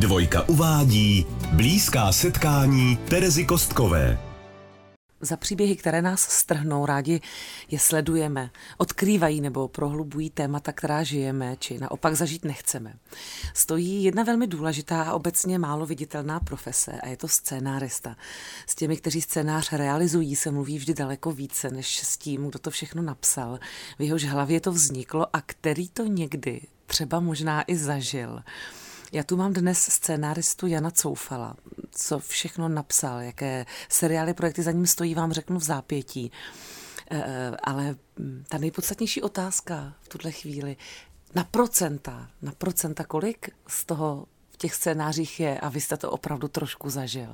Dvojka uvádí blízká setkání Terezy Kostkové. Za příběhy, které nás strhnou, rádi je sledujeme, odkrývají nebo prohlubují témata, která žijeme, či naopak zažít nechceme. Stojí jedna velmi důležitá a obecně málo viditelná profese a je to scénárista. S těmi, kteří scénář realizují, se mluví vždy daleko více, než s tím, kdo to všechno napsal, v jehož hlavě to vzniklo a který to někdy třeba možná i zažil. Já tu mám dnes scénáristu Jana Coufala. Co všechno napsal, jaké seriály, projekty za ním stojí, vám řeknu v zápětí. Ale ta nejpodstatnější otázka v tuhle chvíli, na procenta, kolik z toho v těch scénářích je a vy jste to opravdu trošku zažil?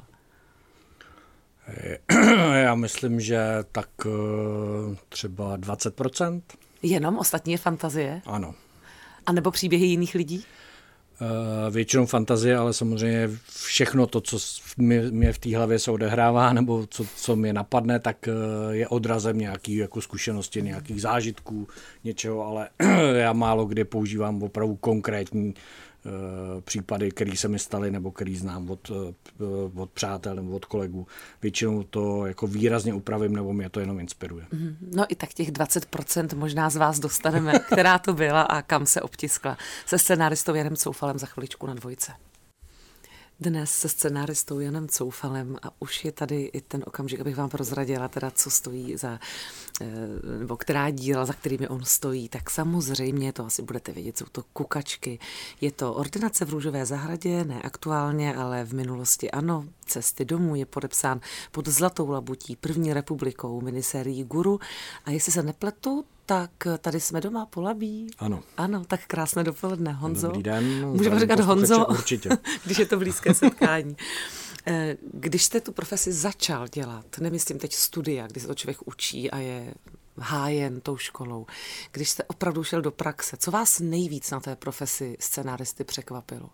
Já myslím, že tak třeba 20%. Jenom ostatní je fantazie? Ano. A nebo příběhy jiných lidí? Většinou fantazie, ale samozřejmě všechno to, co mě v té hlavě se odehrává, nebo co mě napadne, tak je odrazem nějaký jako zkušenosti, nějakých zážitků, něčeho, ale já málo kdy používám opravdu konkrétní případy, které se mi staly, nebo který znám od přátel nebo od kolegů. Většinou to jako výrazně upravím, nebo mě to jenom inspiruje. No i tak těch 20% možná z vás dostaneme, která to byla a kam se obtiskla. Se scenáristou Janem Coufalem za chviličku na Dvojce. Dnes se scenáristou Janem Coufalem a už je tady i ten okamžik, abych vám prozradila, teda co stojí za, nebo která díla, za kterými on stojí, tak samozřejmě, to asi budete vědět, jsou to Kukačky. Je to Ordinace v Růžové zahradě, ne aktuálně, ale v minulosti ano, Cesty domů, je podepsán pod Zlatou labutí, První republikou, minisérií Guru a jestli se nepletu, tak tady jsme doma po Labí. Ano. Ano, tak krásné dopoledne, Honzo. Dobrý den. Můžeme říkat Honzo, určitě. Když je to blízké setkání. Když jste tu profesi začal dělat, nemyslím teď studia, kdy se to člověk učí a je hájen tou školou, když jste opravdu šel do praxe, co vás nejvíc na té profesi scenáristy překvapilo?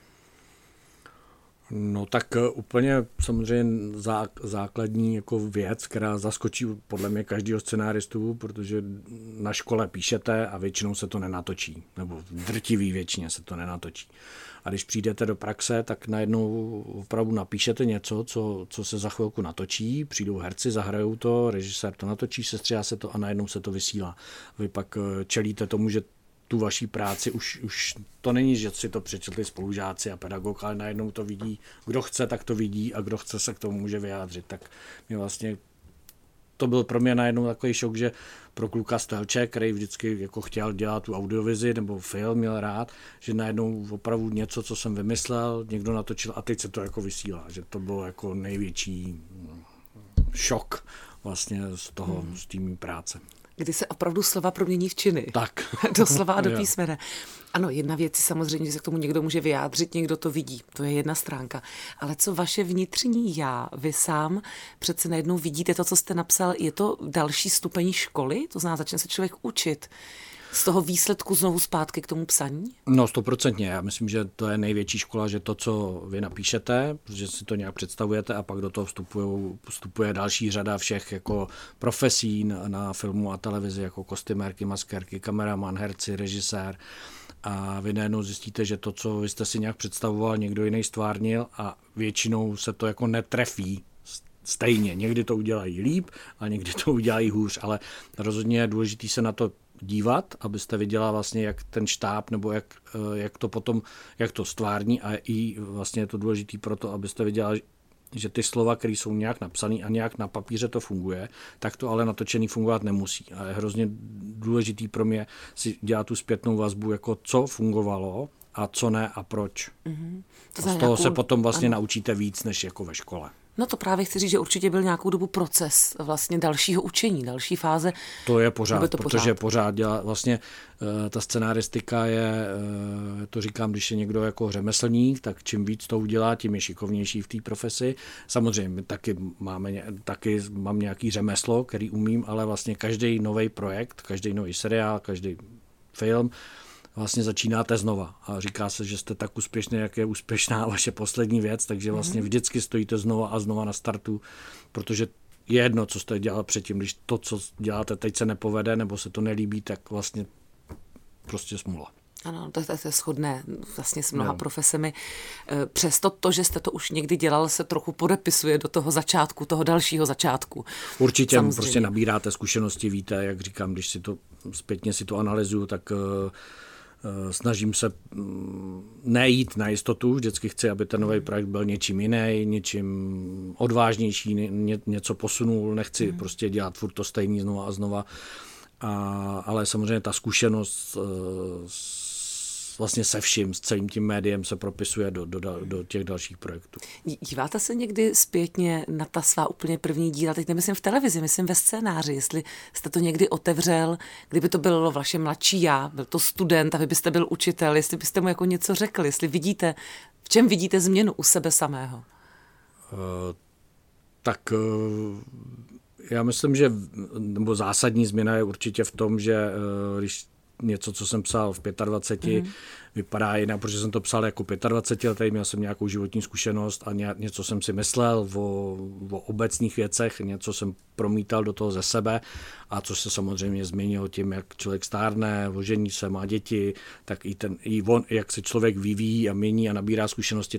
No tak úplně samozřejmě základní jako věc, která zaskočí podle mě každého scenáristu, protože na škole píšete a většinou se to nenatočí, nebo v drtivý většině se to nenatočí. A když přijdete do praxe, tak najednou opravdu napíšete něco, co se za chvilku natočí, přijdou herci, zahrajou to, režisér to natočí, sestříhá se to a najednou se to vysílá. Vy pak čelíte tomu, že tu vaší práci už to není, že si to přečetli spolužáci a pedagog, ale najednou to vidí, kdo chce, tak to vidí a kdo chce se k tomu může vyjádřit. Tak mě vlastně to byl pro mě najednou takový šok, že pro kluka Stelče, který vždycky jako chtěl dělat tu audiovizi nebo film, měl rád, že najednou opravdu něco, co jsem vymyslel, někdo natočil a teď se to jako vysílá, že to bylo jako největší šok vlastně z té mý práce. Kdy se opravdu slova promění v činy. Tak. Doslova a do písmene. Ano, jedna věc je samozřejmě, že se k tomu někdo může vyjádřit, někdo to vidí. To je jedna stránka. Ale co vaše vnitřní já? Vy sám přece najednou vidíte to, co jste napsal. Je to další stupeň školy? To znamená, začne se člověk učit z toho výsledku znovu zpátky k tomu psaní? No 100%. Já myslím, že to je největší škola, že to, co vy napíšete, že si to nějak představujete a pak do toho vstupuje další řada všech jako profesí na filmu a televizi, jako kostymérky, maskérky, kameraman, herci, režisér. A vy najednou zjistíte, že to, co vy jste si nějak představoval, někdo jiný stvárnil a většinou se to jako netrefí stejně. Někdy to udělají líp a někdy to udělají hůř, ale rozhodně je důležité se na to dívat, abyste viděla vlastně, jak ten štáb nebo jak to potom, jak to stvární a i vlastně je to důležité pro to, abyste viděla, že ty slova, které jsou nějak napsané a nějak na papíře to funguje, tak to ale natočený fungovat nemusí. A je hrozně důležitý pro mě si dělat tu zpětnou vazbu, jako co fungovalo a co ne a proč. Mm-hmm. Z toho se potom vlastně naučíte víc, než jako ve škole. No to právě chci říct, že určitě byl nějakou dobu proces vlastně dalšího učení, další fáze. To je pořád, protože pořád dělá vlastně ta scenáristika je, to říkám, když je někdo jako řemeslník, tak čím víc to udělá, tím je šikovnější v té profesi. Samozřejmě taky mám nějaký řemeslo, který umím, ale vlastně každý nový projekt, každý nový seriál, každý film vlastně začínáte znova a říká se, že jste tak úspěšný, jak je úspěšná vaše poslední věc, takže vlastně vždycky stojíte znova a znova na startu, protože je jedno, co jste dělal předtím, když to, co děláte teď se nepovede nebo se to nelíbí, tak vlastně prostě smůla. Ano, to je shodné vlastně s mnoha profesemi. Přesto to, že jste to už někdy dělal, se trochu podepisuje do toho začátku, toho dalšího začátku. Určitě samozřejmě. Prostě nabíráte zkušenosti, víte, jak říkám, když si to zpětně analyzuju, tak snažím se nejít na jistotu, vždycky chci, aby ten nový projekt byl něčím jiný, něčím odvážnější, něco posunul, nechci prostě dělat furt to stejný znova a znova, ale samozřejmě ta zkušenost vlastně se vším, s celým tím médiem se propisuje do těch dalších projektů. Díváte se někdy zpětně na ta svá úplně první díla, teď nemyslím v televizi, myslím ve scénáři, jestli jste to někdy otevřel, kdyby to bylo vaše mladší já, byl to student a vy byste byl učitel, jestli byste mu jako něco řekl, jestli vidíte, v čem vidíte změnu u sebe samého? Já myslím, že nebo zásadní změna je určitě v tom, že když něco, co jsem psal v 25, vypadá jinak, protože jsem to psal jako 25 letý, měl jsem nějakou životní zkušenost a něco jsem si myslel o obecných věcech, něco jsem promítal do toho ze sebe a což se samozřejmě změnilo tím, jak člověk stárne, ožení se, má děti, tak i on, jak se člověk vyvíjí a mění a nabírá zkušenosti,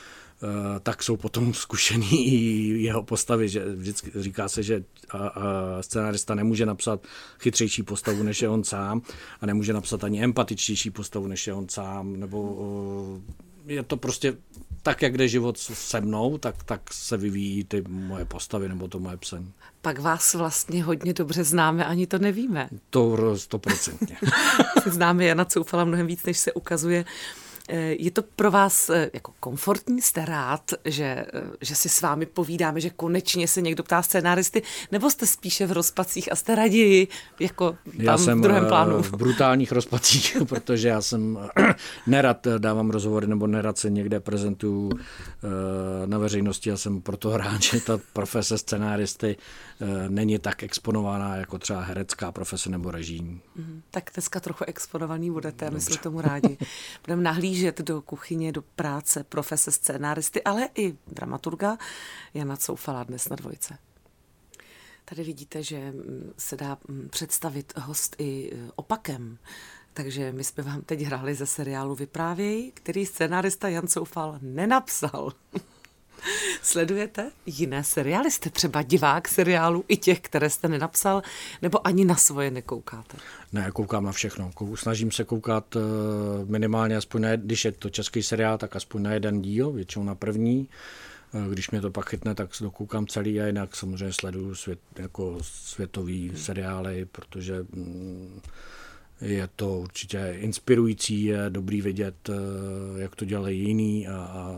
tak jsou potom zkušený i jeho postavy, že vždycky říká se, že scenárista nemůže napsat chytřejší postavu, než je on sám a nemůže napsat ani empatičtější postavu, než je on sám, nebo je to prostě tak, jak jde život se mnou, tak se vyvíjí ty moje postavy nebo to moje psaní. Pak vás vlastně hodně dobře známe, ani to nevíme. To 100%. Známe Jana Coufala mnohem víc, než se ukazuje. Je to pro vás jako komfortní, jste rád, že si s vámi povídáme, že konečně se někdo ptá scénáristy, nebo jste spíše v rozpacích a jste raději jako tam v druhém plánu? Já jsem v brutálních rozpacích, protože já jsem nerad dávám rozhovory nebo nerad se někde prezentuju na veřejnosti. Já jsem proto rád, že ta profese scenáristy není tak exponovaná jako třeba herecká profese nebo režijní. Tak dneska trochu exponovaný budete, my jsme tomu rádi. Budeme nahlížet do kuchyně, do práce profese scénáristy, ale i dramaturga Jana Coufala dnes na Dvojce. Tady vidíte, že se dá představit host i opakem. Takže my jsme vám teď hráli ze seriálu Vyprávěj, který scénárista Jan Coufal nenapsal. Sledujete jiné seriály? Jste třeba divák seriálu i těch, které jste nenapsal, nebo ani na svoje nekoukáte? Ne, koukám na všechno. Snažím se koukat minimálně, aspoň když je to český seriál, tak aspoň na jeden díl, většinou na první. Když mě to pak chytne, tak se dokoukám celý a jinak samozřejmě sleduju jako světový seriály, protože je to určitě inspirující, je dobrý vidět, jak to dělají jiný a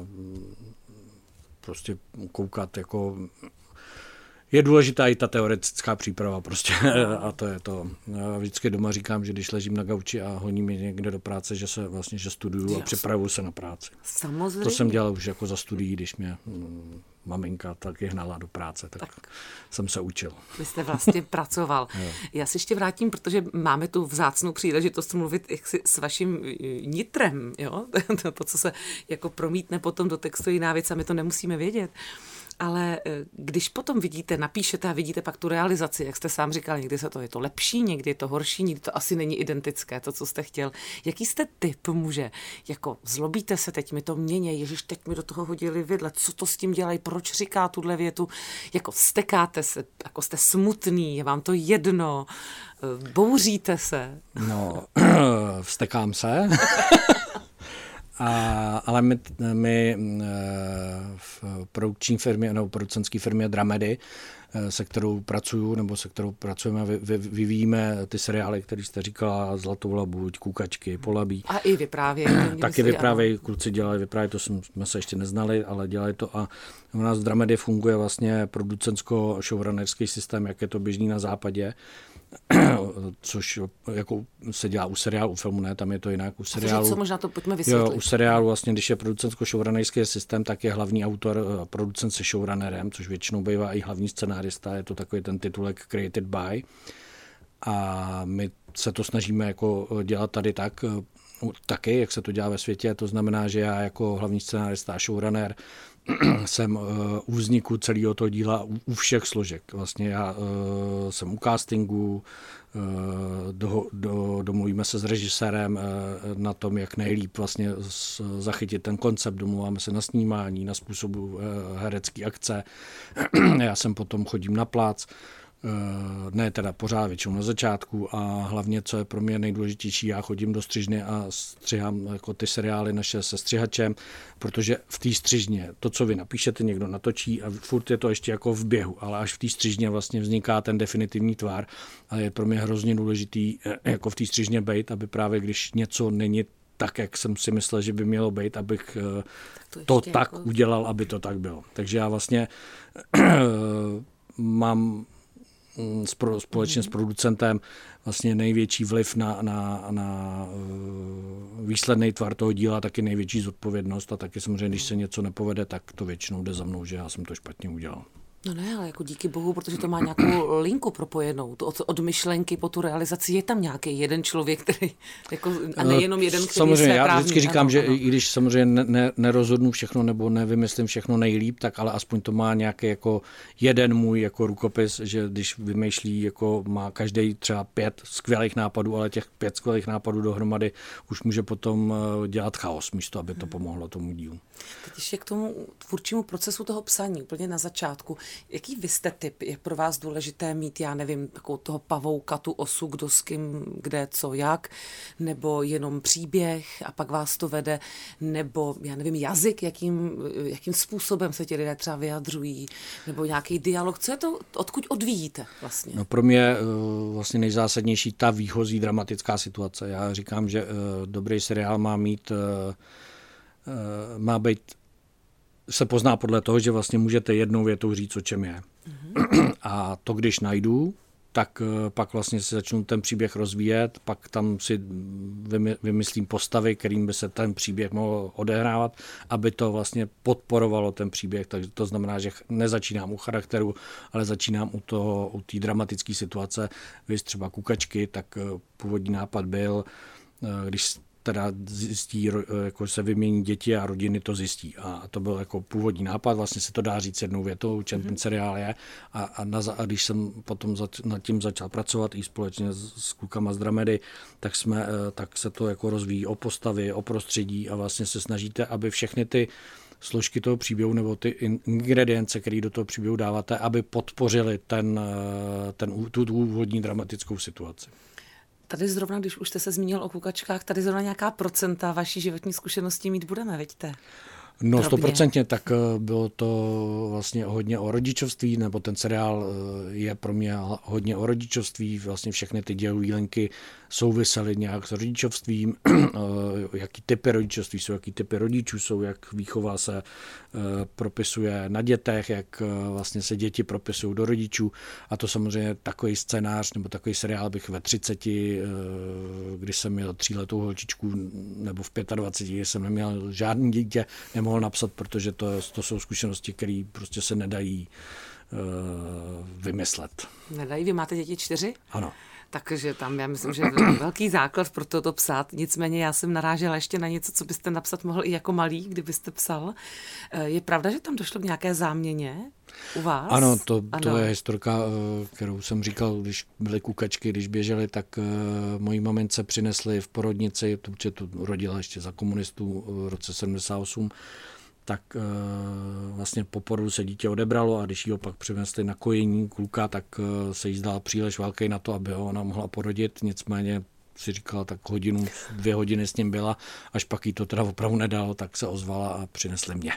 prostě koukat jako je důležitá i ta teoretická příprava prostě a to je to. Já vždycky doma říkám, že když ležím na gauči a honí mě někde do práce, že se vlastně že studuju a připravuju se na práci. Samozřejmě. To jsem dělal už jako za studií, když mě maminka taky hnala do práce, tak jsem se učil. Vy jste vlastně pracoval. Já se ještě vrátím, protože máme tu vzácnou příležitost mluvit s vaším nitrem, jo? To, co se jako promítne potom do textu, jiná věc a my to nemusíme vědět. Ale když potom vidíte, napíšete a vidíte pak tu realizaci, jak jste sám říkal, někdy je to lepší, někdy je to horší, někdy to asi není identické, to, co jste chtěl. Jaký jste typ muže? Jako zlobíte se, teď mi to mění, ježiš, teď mi do toho hodili vidle, co to s tím dělají, proč říká tuhle větu? Jako vztekáte se, jako jste smutný, je vám to jedno, bouříte se? No, vztekám se. Ale my v produkční firmě nebo producentské firmě Dramedy, se kterou pracuju, nebo se kterou pracujeme, vyvíjíme ty seriály, které jste říkala, Zlatou labuť, Kukačky, Polabí. A i Vyprávěj. Taky Vyprávěj, kluci dělají Vyprávěj, to jsme se ještě neznali, ale dělají to a u nás v Dramedy funguje vlastně producentsko-showrunnerský systém, jak je to běžný na západě. Což jako se dělá u seriálu, u filmu ne, tam je to jinak. U seriálu, co možná to pojďme vysvětlit. U seriálu vlastně, když je producentsko-showrunnerský systém, tak je hlavní autor a producent se showrunnerem, což většinou bývá i hlavní scenárista, je to takový ten titulek created by. A my se to snažíme jako dělat tady tak, taky, jak se to dělá ve světě. To znamená, že já jako hlavní scenárista a showrunner jsem u vzniku celého toho díla u všech složek. Vlastně já jsem u castingu, domluvíme se s režisérem na tom, jak nejlíp vlastně zachytit ten koncept, domluváme se na snímání, na způsobu herecké akce. Já jsem potom chodím na plác, ne teda pořád, většinou na začátku a hlavně, co je pro mě nejdůležitější, já chodím do střižny a střihám jako ty seriály naše se střihačem, protože v té střižně to, co vy napíšete, někdo natočí a furt je to ještě jako v běhu, ale až v té střižně vlastně vzniká ten definitivní tvar a je pro mě hrozně důležitý jako v té střižně bejt, aby právě když něco není tak, jak jsem si myslel, že by mělo být, abych to tak jako udělal, aby to tak bylo. Takže já vlastně mám společně s producentem vlastně největší vliv na výsledný tvar toho díla, taky největší zodpovědnost a taky samozřejmě, když se něco nepovede, tak to většinou jde za mnou, že já jsem to špatně udělal. No ne, ale jako díky bohu, protože to má nějakou linku propojenou. Od myšlenky po tu realizaci je tam nějaký jeden člověk, který, jako, a nejenom jeden, který samozřejmě, je já vždycky říkám, že i když samozřejmě nerozhodnu všechno nebo nevymyslím všechno nejlíp, tak ale aspoň to má nějaký jako jeden můj jako rukopis, že když vymýšlí, jako má každý třeba 5 skvělých nápadů, ale těch 5 skvělých nápadů dohromady už může potom dělat chaos, místo aby to pomohlo tomu dílu. Teď ještě k tomu tvůrčímu procesu toho psaní, úplně na začátku. Jaký vy jste typ? Je pro vás důležité mít, já nevím, takovou toho pavouka, tu osu, kdo s kým, kde, co, jak, nebo jenom příběh a pak vás to vede, nebo, já nevím, jazyk, jakým způsobem se ti lidé třeba vyjadřují, nebo nějaký dialog. Co je to, odkud odvíjíte vlastně? No pro mě vlastně nejzásadnější ta výchozí dramatická situace. Já říkám, že dobrý seriál má být, se pozná podle toho, že vlastně můžete jednou větou říct, o čem je. Mm-hmm. A to, když najdu, tak pak vlastně si začnu ten příběh rozvíjet, pak tam si vymyslím postavy, kterým by se ten příběh mohl odehrávat, aby to vlastně podporovalo ten příběh. Takže to znamená, že nezačínám u charakteru, ale začínám u té dramatické situace. Vy třeba Kukačky, tak původní nápad byl, když teda zjistí, jako se vymění děti a rodiny to zjistí. A to byl jako původní nápad, vlastně se to dá říct jednou větou, čem ten seriál je. A když jsem potom nad tím začal pracovat i společně s klukama z Dramedy, tak se to jako rozvíjí o postavy, o prostředí a vlastně se snažíte, aby všechny ty složky toho příběhu nebo ty ingredience, které do toho příběhu dáváte, aby podpořili tu úvodní dramatickou situaci. Tady zrovna, když už jste se zmínil o Kukačkách, tady zrovna nějaká procenta vaší životní zkušenosti mít budeme, vidíte? No 100%, tak bylo to vlastně hodně o rodičovství, nebo ten seriál je pro mě hodně o rodičovství, vlastně všechny ty dějové linky souvisely nějak s rodičovstvím, jaký typy rodičovství jsou, jaký typy rodičů jsou, jak výchova se propisuje na dětech, jak vlastně se děti propisují do rodičů a to samozřejmě takový scénář nebo takový seriál bych ve 30, když jsem měl 3letou holčičku nebo v 25, když jsem neměl žádný dítě, nemohl napsat, protože to jsou zkušenosti, které prostě se nedají vymyslet. Nedají? Vy máte děti 4? Ano. Takže tam já myslím, že je velký základ pro to psát. Nicméně já jsem narážela ještě na něco, co byste napsat mohl i jako malý, kdybyste psal. Je pravda, že tam došlo k nějaké záměně u vás? Ano, to je historka, kterou jsem říkal, když byly Kukačky, když běžely, tak mojí mamince přinesli v porodnici, protože tu rodila ještě za komunistů v roce 78, tak vlastně po porodu se dítě odebralo a když jí ho pak přinesli na kojení kluka, tak se jí zdál příliš velký na to, aby ho ona mohla porodit, nicméně si říkala, tak 2 hodiny s ním byla, až pak jí to teda opravdu nedalo, tak se ozvala a přinesli mě.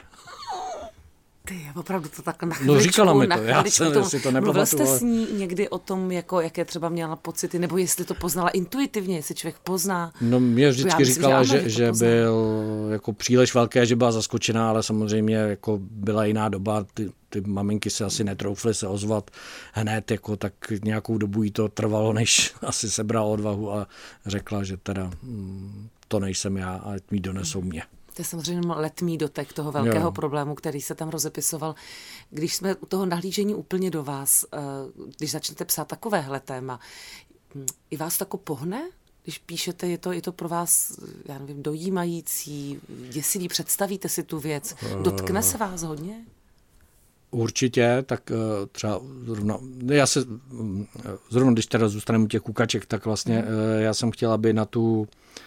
Ty, opravdu to tak na chvíličku. No říkala mi to, já jsem si to nepamatuju. Mluvil jste s ní někdy o tom, jako, jaké třeba měla pocity, nebo jestli to poznala intuitivně, jestli člověk pozná? No mě vždycky říkala, že byl jako příliš velký a že byla zaskočená, ale samozřejmě jako byla jiná doba, ty maminky se asi netroufly se ozvat hned, jako tak nějakou dobu jí to trvalo, než asi sebral odvahu a řekla, že teda to nejsem já a mi donesou mě. To je samozřejmě letmý dotek toho velkého problému, který se tam rozepisoval. Když jsme u toho nahlížení úplně do vás, když začnete psát takovéhle téma, i vás tako pohne? Když píšete, je to pro vás, já nevím, dojímající, děsivý, představíte si tu věc, dotkne se vás hodně? Určitě, tak třeba zrovna když teda zůstaneme u těch kukaček, tak vlastně já jsem chtěl, aby na tu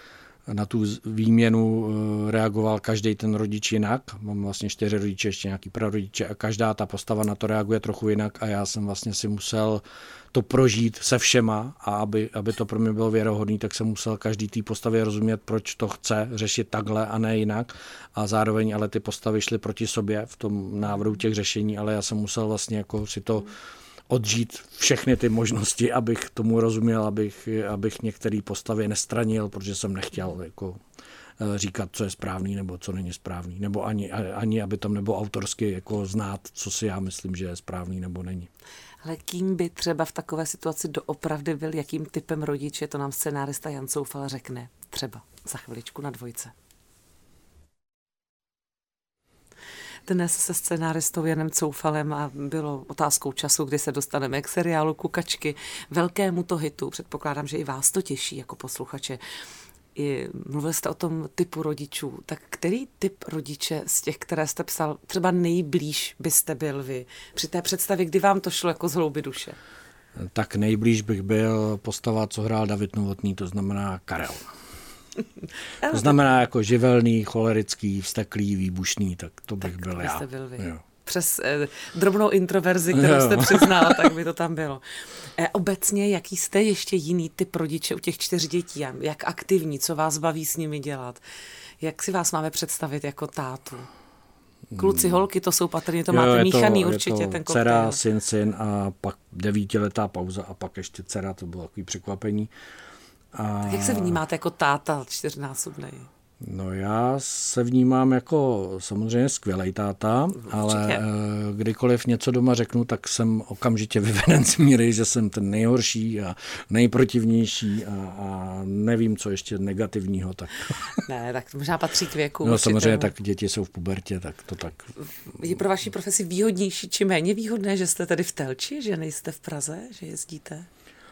výměnu reagoval každý ten rodič jinak. Mám vlastně 4 rodiče, ještě nějaký prarodiče a každá ta postava na to reaguje trochu jinak a já jsem vlastně si musel to prožít se všema a aby to pro mě bylo věrohodný, tak jsem musel každý té postavě rozumět, proč to chce řešit takhle a ne jinak. A zároveň ale ty postavy šly proti sobě v tom návrhu těch řešení, ale já jsem musel vlastně jako si to odžít všechny ty možnosti, abych tomu rozuměl, abych některé postavy nestranil, protože jsem nechtěl jako říkat, co je správný nebo co není správný, nebo ani aby tam nebylo autorsky jako znát, co si já myslím, že je správný nebo není. Ale kým by třeba v takové situaci doopravdy byl, jakým typem rodiče, to nám scenárista Jan Coufal řekne třeba za chviličku na Dvojce. Dnes se scenáristou Janem Coufalem a bylo otázkou času, kdy se dostaneme k seriálu Kukačky, velkému to hitu. Předpokládám, že i vás to těší jako posluchače. Mluvil jste o tom typu rodičů. Tak který typ rodiče z těch, které jste psal, třeba nejblíž byste byl vy? Při té představě, kdy vám to šlo jako z hloubi duše? Tak nejblíž bych byl postava, co hrál David Novotný, to znamená Karel. To znamená jako živelný, cholerický, vzteklý, výbušný, tak to bych byl já. Byl vy. Jo. Přes drobnou introverzi, kterou jste přiznal, tak by to tam bylo. Obecně, jaký jste ještě jiný typ rodiče u těch 4 dětí? Jak aktivní, co vás baví s nimi dělat? Jak si vás máme představit jako tátu? Kluci, holky, to jsou patrně, to máte míchaný určitě ten koktejl. Dcera, syn a pak 9letá pauza a pak ještě dcera, to bylo takový překvapení. Tak jak se vnímáte jako táta 4násobnej? No já se vnímám jako samozřejmě skvělej táta, ale kdykoliv něco doma řeknu, tak jsem okamžitě vyveden z míry, že jsem ten nejhorší a nejprotivnější a nevím, co ještě negativního. Tak. Ne, tak možná patří k věku. No samozřejmě, tak děti jsou v pubertě, tak to tak. Je pro vaši profesi výhodnější či méně výhodné, že jste tady v Telči, že nejste v Praze, že jezdíte?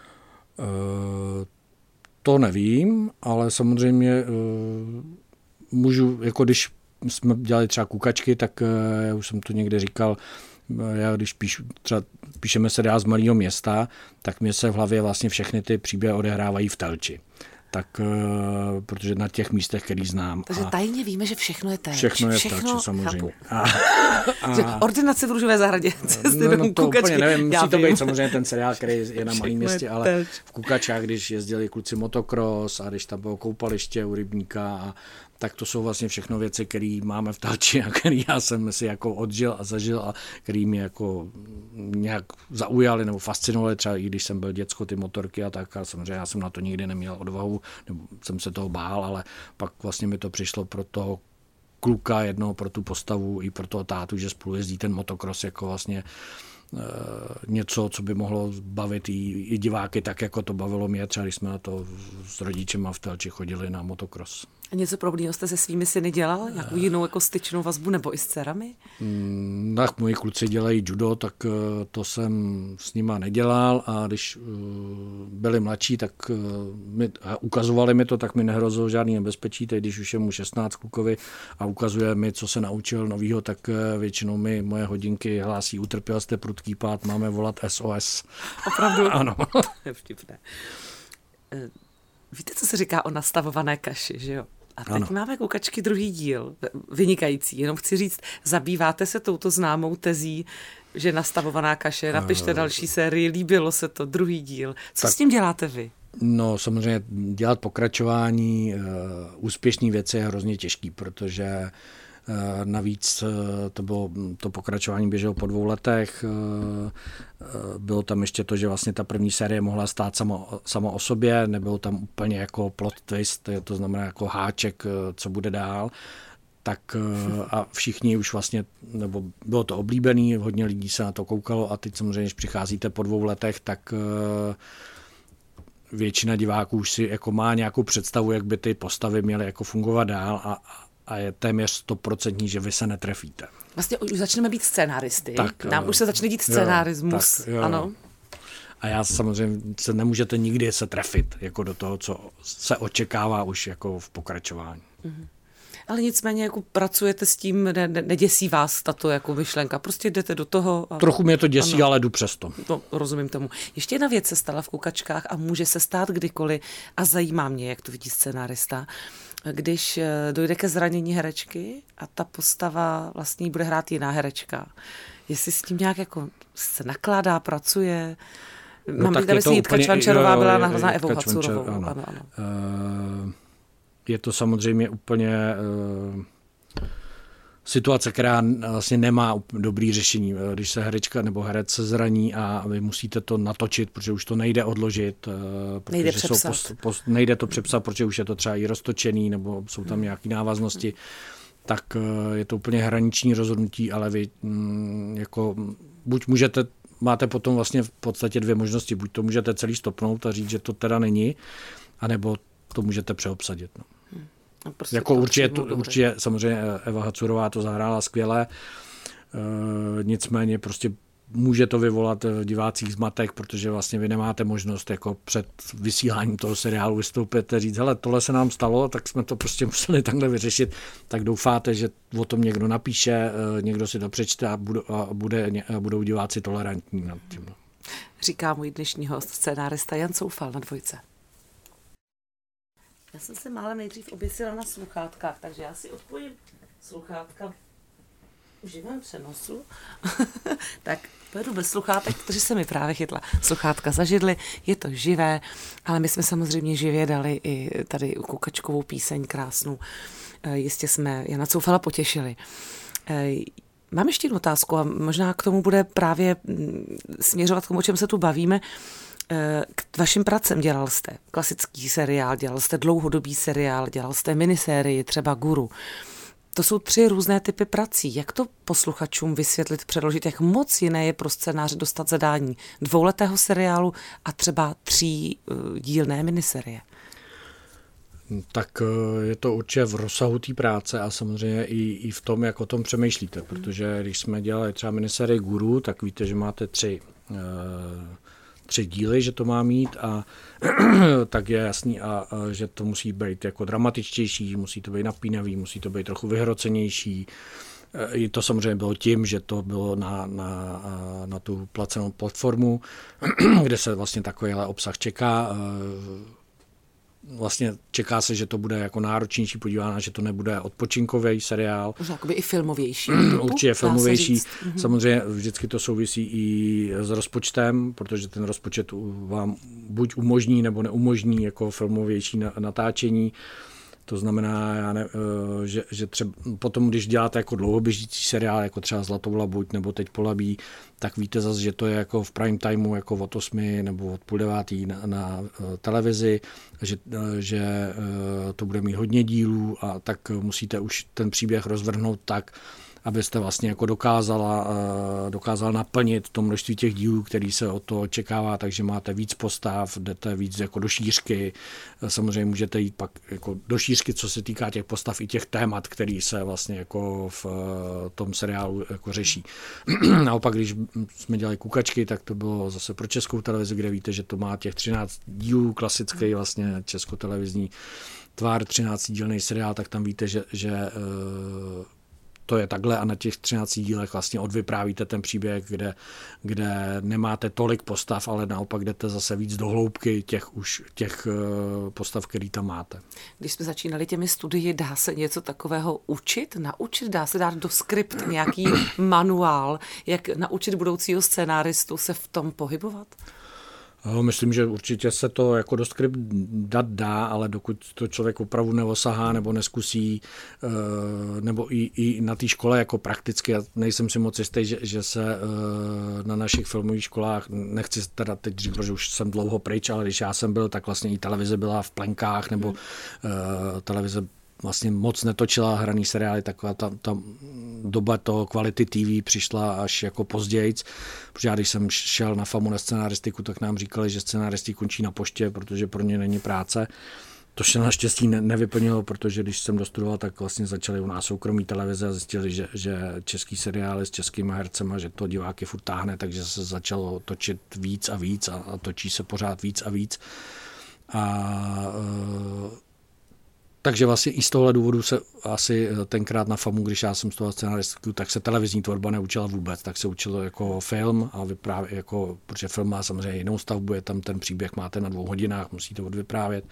To nevím, ale samozřejmě můžu, jako když jsme dělali třeba Kukačky, tak já už jsem to někde říkal, já když píšeme seriál z malého města, tak mě se v hlavě vlastně všechny ty příběhy odehrávají v Telči. Tak, protože na těch místech, který znám. Takže tajně víme, že všechno je Telč. Všechno je v Telči, samozřejmě. Ordinace v Růžové zahradě. No to úplně nevím, musí to být samozřejmě ten seriál, který je na malém městě, ale v Kukačách, když jezdili kluci motocross a když tam bylo koupaliště u rybníka, tak to jsou vlastně všechno věci, které máme v Telči a které já jsem si jako odžil a zažil a které mě jako nějak zaujaly nebo fascinovaly, třeba i když jsem byl děcko, ty motorky a tak, a samozřejmě já jsem na to nikdy neměl odvahu, nebo jsem se toho bál, ale pak vlastně mi to přišlo pro toho kluka jednoho, pro tu postavu i pro toho tátu, že spolu jezdí ten motocross jako vlastně něco, co by mohlo bavit i diváky tak, jako to bavilo mě, třeba když jsme na to s rodičema v Telči chodili na motocross. A něco podobného jste se svými syny dělal? Nějakou jinou jako styčnou vazbu nebo i s dcerami? Tak moji kluci dělají judo, tak to jsem s nima nedělal a když byli mladší, tak ukazovali mi to, tak mi nehrozilo žádný nebezpečí. Teď, když už je mu 16 klukovi a ukazuje mi, co se naučil novýho, tak většinou mi moje hodinky hlásí, utrpěl jste prudký pád, máme volat SOS. Opravdu? Ano. Vtipné. Víte, co se říká o nastavované kaši, že jo? A teď máme Kukačky druhý díl, vynikající. Jenom chci říct, zabýváte se touto známou tezí, že nastavovaná kaše, napište další sérii, líbilo se to, druhý díl. Co s tím děláte vy? No samozřejmě dělat pokračování úspěšný věci je hrozně těžký, protože navíc to pokračování běželo po 2 letech. Bylo tam ještě to, že vlastně ta první série mohla stát sama o sobě, nebylo tam úplně jako plot twist, to znamená jako háček, co bude dál. Tak a všichni už vlastně, nebo bylo to oblíbený, hodně lidí se na to koukalo a teď samozřejmě, když přicházíte po 2 letech, tak většina diváků už si jako má nějakou představu, jak by ty postavy měly jako fungovat dál a je téměř 100%, že vy se netrefíte. Vlastně už začneme být scénáristy. Tak, nám už se začne dít scénárismus. Jo. Ano. A já samozřejmě se nemůžete nikdy se trefit jako do toho, co se očekává už jako v pokračování. Ale nicméně jako pracujete s tím, neděsí vás tato jako myšlenka, prostě jdete do toho. Trochu mě to děsí, ano. Ale jdu přesto. No, rozumím tomu. Ještě jedna věc se stala v Kukačkách a může se stát kdykoliv a zajímá mě, jak to vidí scenárista, když dojde ke zranění herečky a ta postava vlastně bude hrát jiná herečka. Jestli s tím nějak jako se nakládá, pracuje. Mám být, aby si Jitka Čvančarová byla nahrazená Evou Hacurovou. Ano. Je to samozřejmě úplně situace, která vlastně nemá dobrý řešení. Když se herečka nebo herec se zraní a vy musíte to natočit, protože už to nejde odložit. Nejde přepsat. Nejde to přepsat, protože už je to třeba i roztočený, nebo jsou tam nějaké návaznosti. Tak je to úplně hraniční rozhodnutí, ale vy jako buď máte potom vlastně v podstatě dvě možnosti. Buď to můžete celý stopnout a říct, že to teda není, anebo to můžete přeobsadit. No. Prostě jako určitě samozřejmě Eva Hacurová to zahrála skvěle, nicméně prostě může to vyvolat v divácích zmatek, protože vlastně vy nemáte možnost jako před vysíláním toho seriálu vystoupit a říct, hele, tohle se nám stalo, tak jsme to prostě museli takhle vyřešit, tak doufáte, že o tom někdo napíše, někdo si to přečte a budou diváci tolerantní nad tím. Říká můj dnešní host, scénárista Jan Coufal na Dvojce. Já jsem se málem nejdřív oběsila na sluchátkách, takže já si odpojím sluchátka v živém přenosu. Tak pojedu bez sluchátek, protože se mi právě chytla sluchátka za židli. Je to živé, ale my jsme samozřejmě živě dali i tady Kukačkovou píseň krásnou. Jistě jsme Jana Coufala potěšili. Mám ještě jednu otázku a možná k tomu bude právě směřovat k tomu, o čem se tu bavíme. K vašim pracem dělal jste klasický seriál, dělal jste dlouhodobý seriál, dělal jste minisérii, třeba Guru. To jsou 3 různé typy prací. Jak to posluchačům vysvětlit, předložit, jak moc jiné je pro scénáře dostat zadání 2letého seriálu a třeba 3dílné minisérie? Tak je to určitě v rozsahu té práce a samozřejmě i v tom, jak o tom přemýšlíte, protože když jsme dělali třeba minisérii Guru, tak víte, že máte 3 díly, že to má mít a tak je jasný, a že to musí být jako dramatičtější, musí to být napínavý, musí to být trochu vyhrocenější. I to samozřejmě bylo tím, že to bylo na tu placenou platformu, kde se vlastně takovýhle obsah čeká. Vlastně čeká se, že to bude jako náročnější, podívána, že to nebude odpočinkový seriál. Možná jakoby i filmovější. Určitě filmovější. Samozřejmě vždycky to souvisí i s rozpočtem, protože ten rozpočet vám buď umožní nebo neumožní jako filmovější natáčení. To znamená, že třeba potom, když děláte jako dlouhoběžící seriál, jako třeba Zlatou labuť nebo Teď Polabí, tak víte zase, že to je jako v prime timeu, jako od 8 nebo od 8:30 na televizi, že to bude mít hodně dílů a tak musíte už ten příběh rozvrhnout tak, abyste vlastně jako dokázal naplnit to množství těch dílů, který se od toho očekává, takže máte víc postav, jdete víc jako do šířky. Samozřejmě můžete jít pak jako do šířky, co se týká těch postav i těch témat, který se vlastně jako v tom seriálu jako řeší. Naopak, když jsme dělali Kukačky, tak to bylo zase pro Českou televizi, kde víte, že to má těch 13 dílů, klasický vlastně českotelevizní tvar, 13dílný seriál, tak tam víte, že to je takhle a na těch 13 dílech vlastně odvyprávíte ten příběh, kde nemáte tolik postav, ale naopak jdete zase víc do hloubky těch postav, který tam máte. Když jsme začínali těmi studii, dá se něco takového naučit? Dá se dát do skript nějaký manuál, jak naučit budoucího scénáristu se v tom pohybovat? Myslím, že určitě se to jako do skript dá, ale dokud to člověk opravdu neosahá nebo neskusí, nebo i na té škole jako prakticky, já nejsem si moc jistý, že se na našich filmových školách, nechci teda teď říct, protože už jsem dlouho pryč, ale když já jsem byl, tak vlastně i televize byla v plenkách, nebo televize vlastně moc netočila hraný seriály, taková ta doba toho kvality TV přišla až jako pozdějc, protože já když jsem šel na FAMU na scenaristiku, tak nám říkali, že scenaristi končí na poště, protože pro ně není práce. To se naštěstí nevyplnilo, protože když jsem dostudoval, tak vlastně začaly u nás soukromí televize a zjistili, že český seriály s českými hercema, že to diváky furt táhne, takže se začalo točit víc a víc a točí se pořád víc a víc. Takže vlastně i z tohohle důvodu se asi tenkrát na FAMu, když já jsem z toho scenaristu, tak se televizní tvorba neučila vůbec, tak se učilo jako film a vyprávět, jako, protože film má samozřejmě jinou stavbu, je tam ten příběh máte na 2 hodinách, musíte odvyprávět.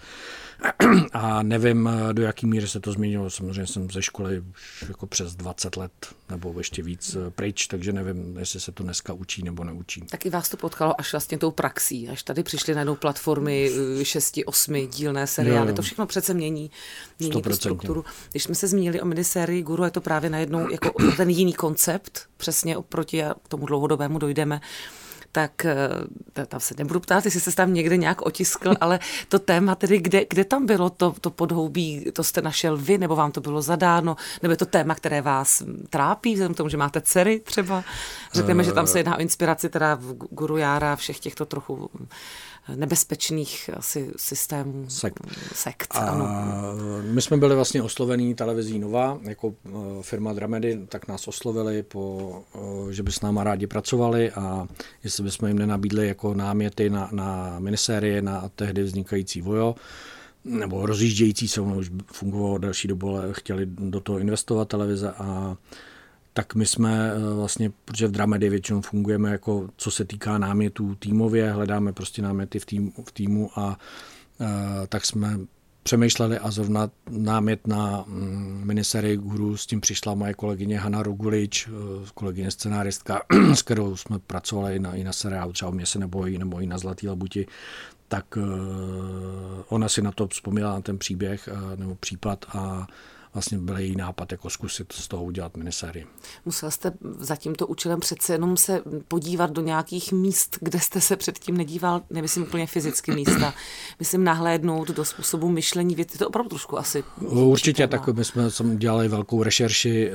A nevím, do jaký míry se to změnilo, samozřejmě jsem ze školy už jako přes 20 let nebo ještě víc pryč, takže nevím, jestli se to dneska učí nebo neučí. Taky vás to potkalo až vlastně tou praxí, až tady přišly najednou platformy 6-8 dílné seriály, to všechno přece mění tu strukturu. Když jsme se zmínili o minisérii Guru, je to právě najednou jako ten jiný koncept, přesně oproti a k tomu dlouhodobému dojdeme, tak tam se nebudu ptát, jestli se tam někde nějak otiskl, ale to téma tedy, kde tam bylo to podhoubí, to jste našel vy, nebo vám to bylo zadáno, nebo je to téma, které vás trápí, vzhledem k tomu, že máte dcery třeba? Řekneme, že tam se jedná o inspiraci teda v Guru Jára, všech těchto trochu nebezpečných asi systémů. Sekt. Ano. My jsme byli vlastně oslovení televizí Nova, jako firma Dramedy, tak nás oslovili, že by s náma rádi pracovali a jestli bychom jim nenabídli jako náměty na minisérie, na tehdy vznikající Vojo, nebo rozjíždějící se, ono už fungovalo další dobu, ale chtěli do toho investovat televize a tak my jsme vlastně, protože v Dramedy většinou fungujeme jako, co se týká námětů týmově, hledáme prostě náměty v týmu a tak jsme přemýšleli a zrovna námět na minisérii Guru, s tím přišla moje kolegyně Hana Rogulič, kolegyně scenáristka, s kterou jsme pracovali i na seriálu třeba O mě se nebojí, nebo i na Zlatý labuti, tak ona si na to vzpomněla, na ten příběh nebo případ a vlastně byl její nápad jako zkusit z toho udělat minisérii. Musel jste za tímto účelem přece jenom se podívat do nějakých míst, kde jste se předtím nedíval, nemyslím úplně fyzicky místa, myslím nahlédnout do způsobu myšlení věci, to opravdu trošku asi. Určitě, tak my jsme dělali velkou rešerši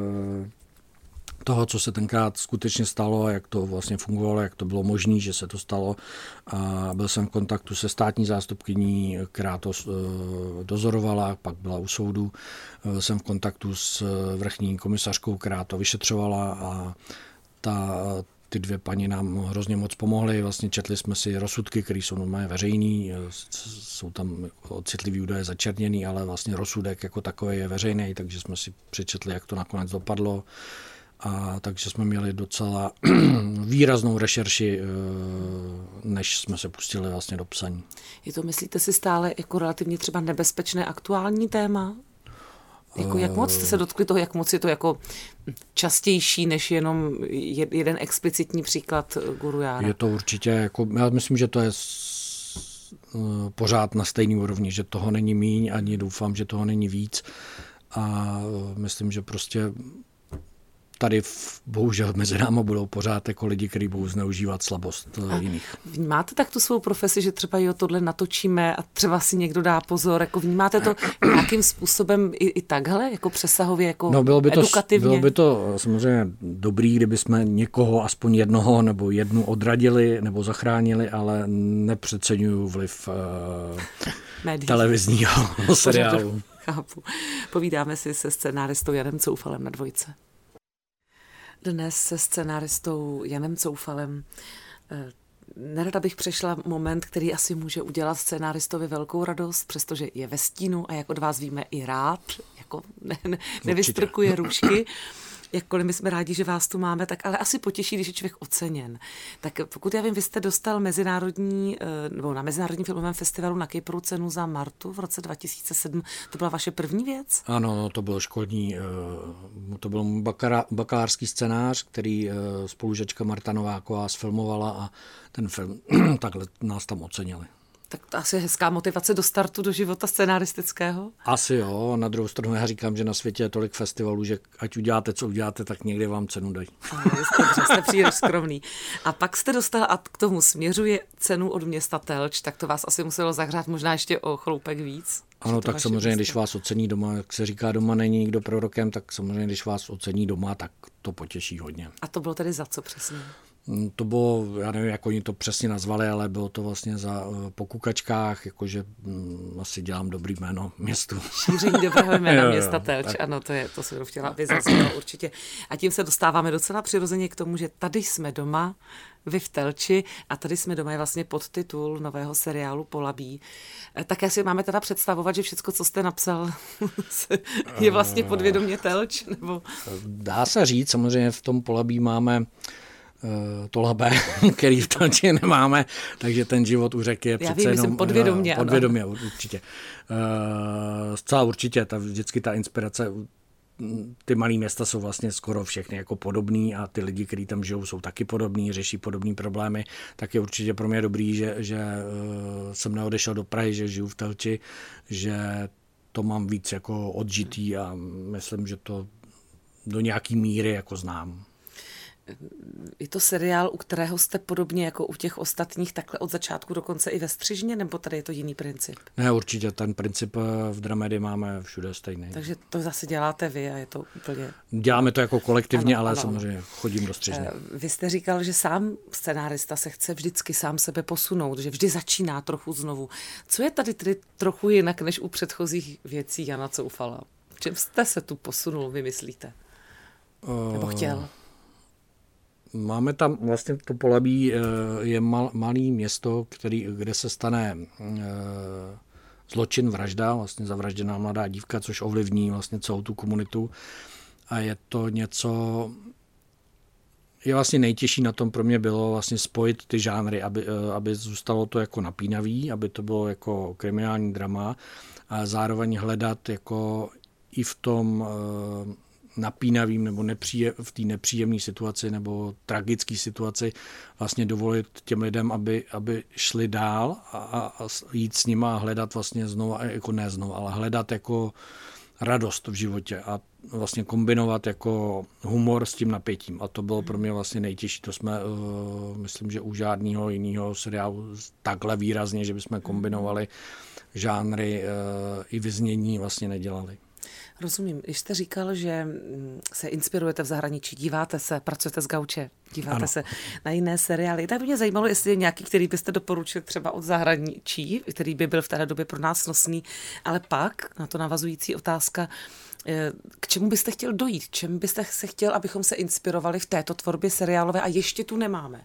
toho, co se tenkrát skutečně stalo, jak to vlastně fungovalo, jak to bylo možné, že se to stalo. A byl jsem v kontaktu se státní zástupkyní, která to dozorovala, pak byla u soudu. Byl jsem v kontaktu s vrchní komisařkou, která to vyšetřovala a ty 2 paní nám hrozně moc pomohly. Vlastně četli jsme si rozsudky, které jsou normálně veřejný, jsou tam citlivý údaje začerněný, ale vlastně rozsudek jako takový je veřejný, takže jsme si přečetli, jak to nakonec dopadlo. A takže jsme měli docela výraznou rešerši, než jsme se pustili vlastně do psaní. Je to, myslíte si, stále jako relativně třeba nebezpečné aktuální téma? Jako jak moc jste se dotkli toho, jak moc je to jako častější, než jenom jeden explicitní příklad Guru Jára? Je to určitě, jako, já myslím, že to je pořád na stejný úrovni, že toho není míň, ani doufám, že toho není víc. A myslím, že prostě tady bohužel mezi náma budou pořád jako lidi, kteří budou zneužívat slabost jiných. Vnímáte tak tu svou profesi, že třeba tohle natočíme a třeba si někdo dá pozor, jako vnímáte to nějakým způsobem i takhle, jako přesahově, jako edukativně? Bylo by to samozřejmě dobrý, kdyby jsme někoho, aspoň jednoho nebo jednu odradili nebo zachránili, ale nepřeceňuju vliv televizního seriálu. Chápu. Povídáme si se scenáristou Janem Coufalem na Dvojce. Dnes se scenáristou Janem Coufalem. Nerada bych přešla moment, který asi může udělat scenáristovi velkou radost, přestože je ve stínu a jak od vás víme i rád, jako nevystrkuje růžky. Jakkoliv my jsme rádi, že vás tu máme, tak ale asi potěší, když je člověk oceněn. Tak pokud já vím, vy jste dostal na Mezinárodním filmovém festivalu na Kypru cenu za Martu v roce 2007. To byla vaše první věc? Ano, to byl to byl bakalářský scénář, který spolužačka Marta Nováková sfilmovala a ten film takhle nás tam ocenili. Tak to asi je hezká motivace do startu do života scenaristického? Asi jo, na druhou stranu já říkám, že na světě je tolik festivalů, že ať uděláte, co uděláte, tak někdy vám cenu dají. Dobře, jste příliš skromný. A pak jste dostal, a k tomu směřuje, cenu od města Telč, tak to vás asi muselo zahřát možná ještě o chloupek víc. Ano, tak samozřejmě, když vás ocení doma, jak se říká, doma není nikdo prorokem, tak samozřejmě, když vás ocení doma, tak to potěší hodně. A to bylo tedy za co přesně? To bylo, já nevím, jak oni to přesně nazvali, ale bylo to vlastně po kukačkách, jakože asi dělám dobrý jméno městu. Šíření dobrého jména města Telč, ano, to jsem chtěla, aby zaznělo určitě. A tím se dostáváme docela přirozeně k tomu, že tady jsme doma, vy v Telči, a tady jsme doma je vlastně podtitul nového seriálu Polabí. Také si máme teda představovat, že všecko, co jste napsal, je vlastně podvědomě Telč, nebo... Dá se říct, samozřejmě v tom Polabí máme to labé, který v Telči nemáme, takže ten život u řeky je přece jenom podvědomě. Podvědomě, určitě. Zcela určitě, vždycky ta inspirace, ty malé města jsou vlastně skoro všechny jako podobný a ty lidi, kteří tam žijou, jsou taky podobní, řeší podobné problémy, tak je určitě pro mě dobrý, že jsem neodešel do Prahy, že žiju v Telči, že to mám víc jako odžitý a myslím, že to do nějaký míry jako znám. Je to seriál, u kterého jste podobně jako u těch ostatních takhle od začátku do konce i ve střižně, nebo tady je to jiný princip? Ne, určitě ten princip v Dramedy máme všude stejný. Takže to zase děláte vy a je to úplně... Děláme to jako kolektivně, ano, ale samozřejmě chodím do střižny. Vy jste říkal, že sám scenárista se chce vždycky sám sebe posunout, že vždy začíná trochu znovu. Co je tady tedy trochu jinak než u předchozích věcí Jana Coufala? V čem jste se tu posunul, vy myslíte? Nebo chtěl? Máme tam vlastně to Polabí je malý město, kde se stane zločin, vražda, vlastně zavražděná mladá dívka, což ovlivní vlastně celou tu komunitu. A je to něco, je vlastně nejtěžší na tom pro mě bylo vlastně spojit ty žánry, aby zůstalo to jako napínavý, aby to bylo jako kriminální drama a zároveň hledat jako i v tom napínavým nebo v té nepříjemné situaci nebo tragické situaci vlastně dovolit těm lidem, aby šli dál a jít s nima a hledat vlastně znovu, jako ne znovu, ale hledat jako radost v životě a vlastně kombinovat jako humor s tím napětím. A to bylo pro mě vlastně nejtěžší. To jsme, myslím, že u žádného jiného seriálu takhle výrazně, že bychom kombinovali žánry i vyznění vlastně nedělali. Rozumím. Když jste říkal, že se inspirujete v zahraničí, díváte se, pracujete s Gauče, díváte se na jiné seriály, tak by mě zajímalo, jestli je nějaký, který byste doporučil třeba od zahraničí, který by byl v té době pro nás nosný, ale pak na to navazující otázka, k čemu byste chtěl dojít, čem byste se chtěl, abychom se inspirovali v této tvorbě seriálové a ještě tu nemáme?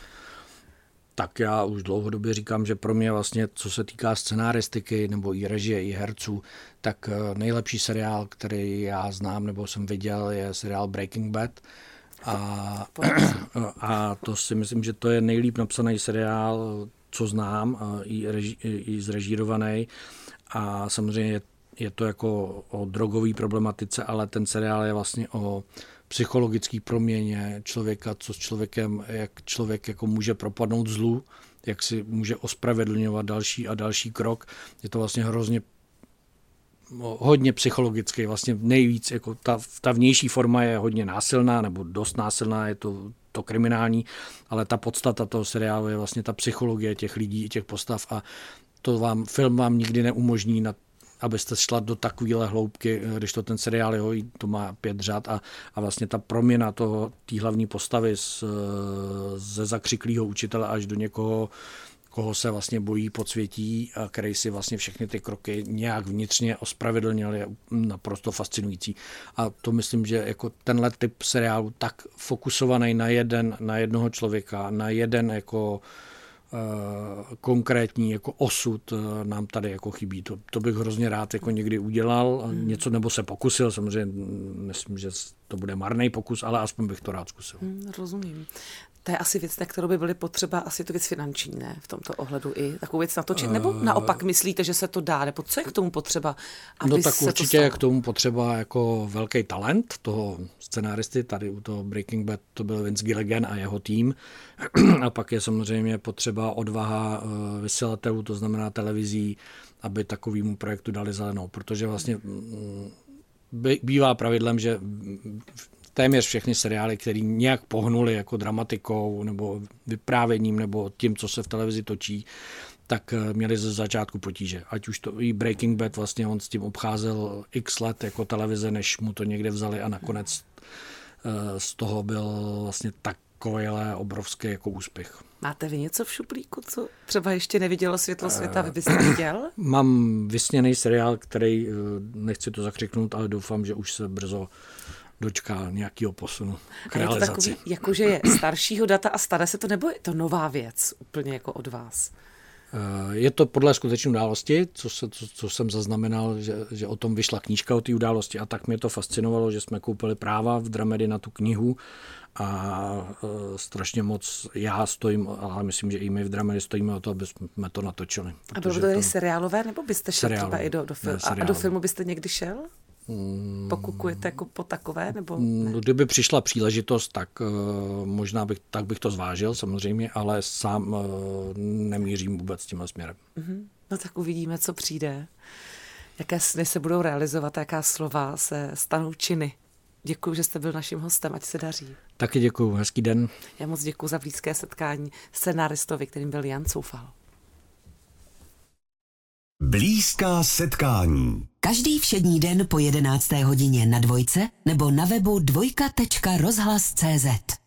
Tak já už dlouhodobě říkám, že pro mě vlastně, co se týká scenaristiky nebo i režie, i herců, tak nejlepší seriál, který já znám nebo jsem viděl, je seriál Breaking Bad. A to si myslím, že to je nejlíp napsaný seriál, co znám, i zrežírovaný. A samozřejmě je to jako o drogové problematice, ale ten seriál je vlastně o psychologické proměně člověka, co s člověkem, jak člověk jako může propadnout zlu, jak si může ospravedlňovat další a další krok. Je to vlastně hodně psychologický, vlastně nejvíc, jako ta vnější forma je hodně násilná, nebo dost násilná, je to kriminální, ale ta podstata toho seriálu je vlastně ta psychologie těch lidí, těch postav a film vám nikdy neumožní abyste šla do takovéhle hloubky, když to ten seriál to má 5 řad a vlastně ta proměna té hlavní postavy ze zakřiklého učitele až do někoho, koho se vlastně bojí, podsvětí a který si vlastně všechny ty kroky nějak vnitřně ospravedlnil, je naprosto fascinující. A to myslím, že jako tenhle typ seriálu tak fokusovaný na jednoho člověka, na jeden jako konkrétní jako osud nám tady jako chybí. To bych hrozně rád jako někdy udělal něco, nebo se pokusil, samozřejmě myslím, že to bude marný pokus, ale aspoň bych to rád zkusil. Rozumím. To je asi věc, na kterou by byly potřeba, asi to věc finanční, ne? V tomto ohledu i takovou věc natočit, nebo naopak myslíte, že se to dá, nebo co je k tomu potřeba, aby no tak se určitě je k tomu potřeba jako velký talent toho scenáristy, tady u toho Breaking Bad to byl Vince Gilligan a jeho tým, a pak je samozřejmě potřeba odvaha vysílatelů, to znamená televizí, aby takovému projektu dali zelenou, protože vlastně bývá pravidlem, že téměř všechny seriály, které nějak pohnuly jako dramatikou nebo vyprávěním nebo tím, co se v televizi točí, tak měli ze začátku potíže. Ať už to i Breaking Bad, vlastně on s tím obcházel x let jako televize, než mu to někde vzali a nakonec z toho byl vlastně tak takovýhle obrovský jako úspěch. Máte vy něco v šuplíku, co třeba ještě nevidělo světlo světa, vy byste viděl? Mám vysněný seriál, který, nechci to zakřiknout, ale doufám, že už se brzo dočká nějakého posunu k realizaci. Je to takový, jakože je staršího data a staré se to, nebo je to nová věc úplně jako od vás? Je to podle skutečné události, co jsem zaznamenal, že o tom vyšla knížka o té události a tak mě to fascinovalo, že jsme koupili práva v Dramedy na tu knihu a strašně moc já stojím, ale myslím, že i my v Dramedy stojíme o to, aby jsme to natočili. A bylo to seriálové, nebo byste šel třeba i do filmu? A do filmu byste někdy šel? Pokukujete jako po takové, nebo ne? Kdyby přišla příležitost, tak možná bych to zvážil samozřejmě, ale sám nemířím vůbec tímhle směrem. No tak uvidíme, co přijde. Jaké sny se budou realizovat, jaká slova se stanou činy. Děkuji, že jste byl naším hostem, ať se daří. Taky děkuji, hezký den. Já moc děkuji za blízké setkání scenáristovi, kterým byl Jan Coufal. Blízká setkání. Každý všední den po 11. hodině na Dvojce nebo na webu dvojka.rozhlas.cz.